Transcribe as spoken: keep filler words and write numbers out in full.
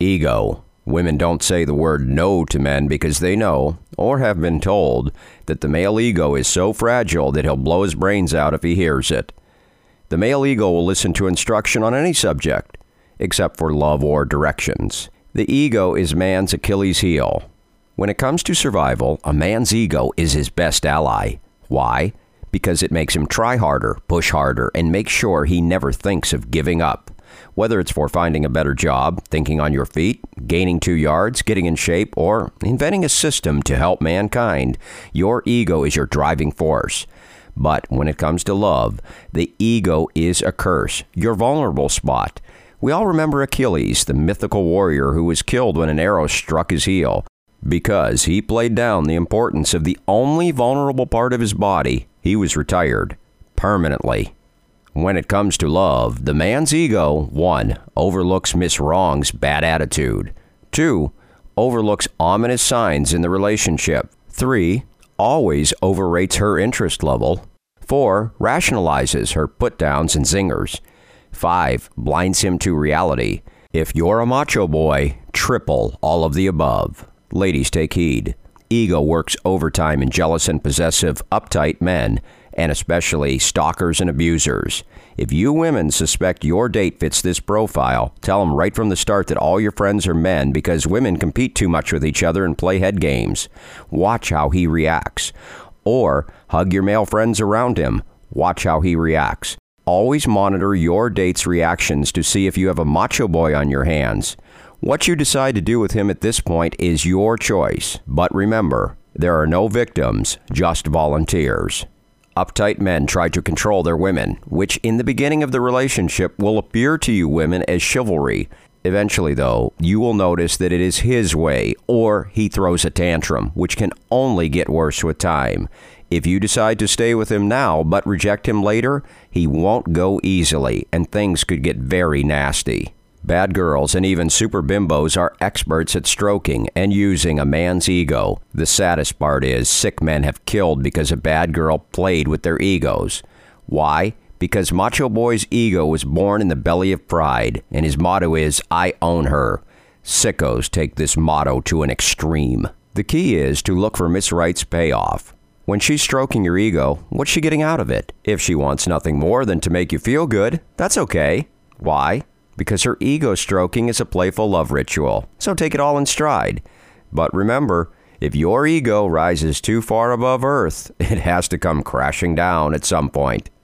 Ego. Women don't say the word no to men because they know, or have been told, that the male ego is so fragile that he'll blow his brains out if he hears it. The male ego will listen to instruction on any subject, except for love or directions. The ego is man's Achilles heel. When it comes to survival, a man's ego is his best ally. Why? Because it makes him try harder, push harder, and make sure he never thinks of giving up. Whether it's for finding a better job, thinking on your feet, gaining two yards, getting in shape, or inventing a system to help mankind, your ego is your driving force. But when it comes to love, the ego is a curse, your vulnerable spot. We all remember Achilles, the mythical warrior who was killed when an arrow struck his heel, because he played down the importance of the only vulnerable part of his body. He was retired permanently. When it comes to love, the man's ego, one, overlooks Miss Wrong's bad attitude. Two, overlooks ominous signs in the relationship. Three, always overrates her interest level. Four, rationalizes her put-downs and zingers. Five, blinds him to reality. If you're a macho boy, triple all of the above. Ladies, take heed. Ego works overtime in jealous and possessive, uptight men, and especially stalkers and abusers. If you women suspect your date fits this profile, tell them right from the start that all your friends are men because women compete too much with each other and play head games. Watch how he reacts. Or hug your male friends around him. Watch how he reacts. Always monitor your date's reactions to see if you have a macho boy on your hands. What you decide to do with him at this point is your choice. But remember, there are no victims, just volunteers. Uptight men try to control their women, which in the beginning of the relationship will appear to you women as chivalry. Eventually, though, you will notice that it is his way, or he throws a tantrum, which can only get worse with time. If you decide to stay with him now but reject him later, he won't go easily, and things could get very nasty. Bad girls and even super bimbos are experts at stroking and using a man's ego. The saddest part is sick men have killed because a bad girl played with their egos. Why? Because Macho Boy's ego was born in the belly of pride, and his motto is, I own her. Sickos take this motto to an extreme. The key is to look for Miss Right's payoff. When she's stroking your ego, what's she getting out of it? If she wants nothing more than to make you feel good, that's okay. Why? Because her ego stroking is a playful love ritual, so take it all in stride. But remember, if your ego rises too far above Earth, it has to come crashing down at some point.